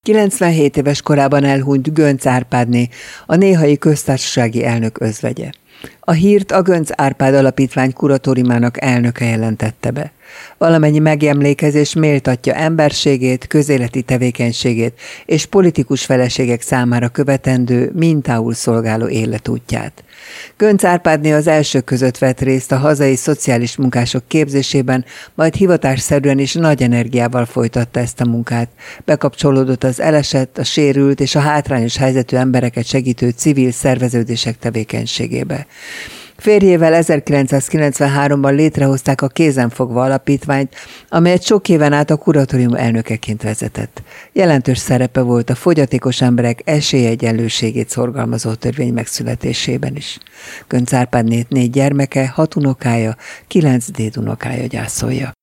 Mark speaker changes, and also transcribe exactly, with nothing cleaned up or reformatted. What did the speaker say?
Speaker 1: kilencvenhét éves korában elhunyt Göncz Árpádné, a néhai köztársasági elnök özvegye. A hírt a Göncz Árpád Alapítvány kuratóriumának elnöke jelentette be. Valamennyi megemlékezés méltatja emberségét, közéleti tevékenységét és politikus feleségek számára követendő, mintául szolgáló életútját. Göncz Árpádné az elsők között vett részt a hazai szociális munkások képzésében, majd hivatásszerűen is nagy energiával folytatta ezt a munkát. Bekapcsolódott az elesett, a sérült és a hátrányos helyzetű embereket segítő civil szerveződések tevékenységébe. Férjével ezerkilencszázkilencvenháromban létrehozták a Kézenfogva Alapítványt, amelyet sok éven át a kuratórium elnökeként vezetett. Jelentős szerepe volt a fogyatékos emberek esélyegyenlőségét szorgalmazó törvény megszületésében is. Göncz Árpádné négy gyermeke, hat unokája, kilenc dédunokája gyászolja.